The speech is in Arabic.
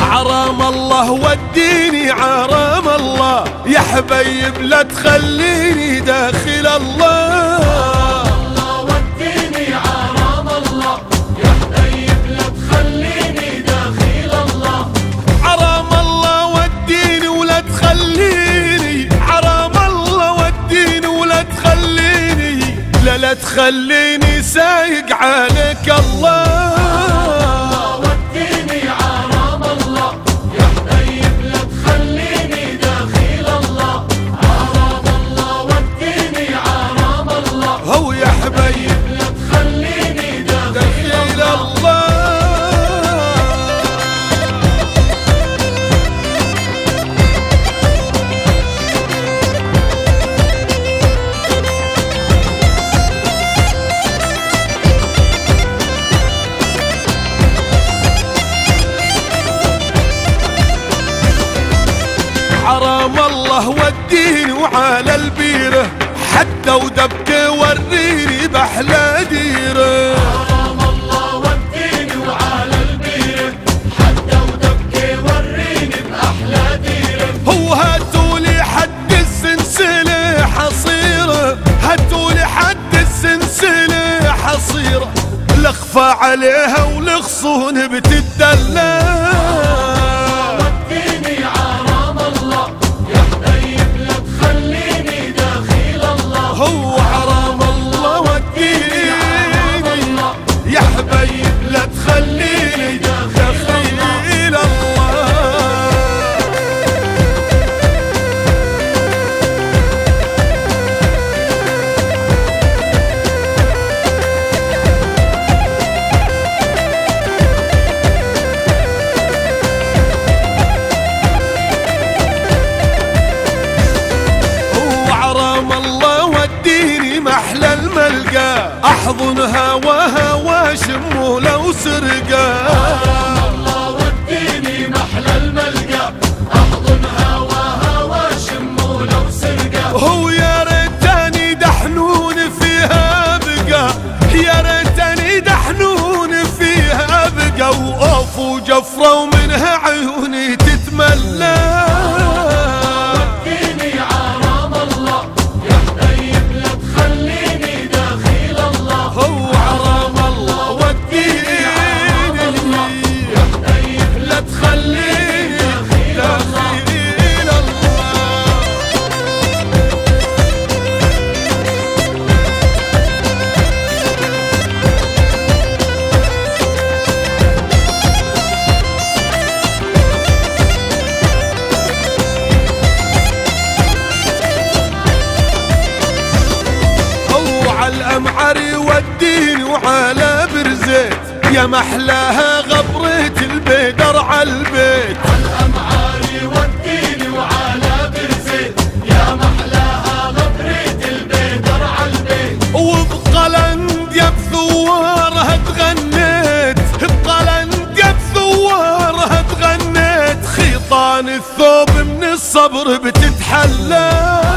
عرام الله وديني عرام الله، يا حبيب لا تخليني داخل الله. وديني عرام الله، يا حبيب لا تخليني داخل الله. عرام الله وديني ولا تخليني، عرام الله وديني ولا تخليني، لا تخليني سايق عليك الله. وديني عرام الله، يا حبيب لا تخليني داخل الله. عرام الله وديني عرام الله، هو يا حبيب لا تخليني داخل الله. عرام الله وديني وعلى البيره، حتى ودبكي وريني بأحلى ديره. عرام الله وديني وعلى البيره، حتى ودبكي وريني بأحلى ديره. هو هاتولي حد السلسلة حصيره، هاتولي حد السلسلة حصيره، لخفى عليها ولخصون بتدلى. هو عرام الله وديني يا حبيب لا تخليني داخل الله. هو عرام الله وديني محلى الملقى، احضن هواها واشمه لو سرقا. عرام الله وديني محلى الملقى، احضن هواها واشمه لو سرقا. هو يا ريتني دحنون فيها بقى، يا ريتني دحنون فيها بقى، وقف وجفرة ومنها عيوني تتملى. هو عرام الله وديني لا تخليني داخل الله. هو على الأمعري وديني وعلى برزيت، يا محلاها غبرة البيدر عالبيت. الأمعاري وديني وعلى برزيت، يا محلاها غبرة البيدر عالبيت. وبقلند يا بثوارها تغنيت، بقلند يا بثوارها تغنيت، خيطان الثوب من الصبر بتتحلى.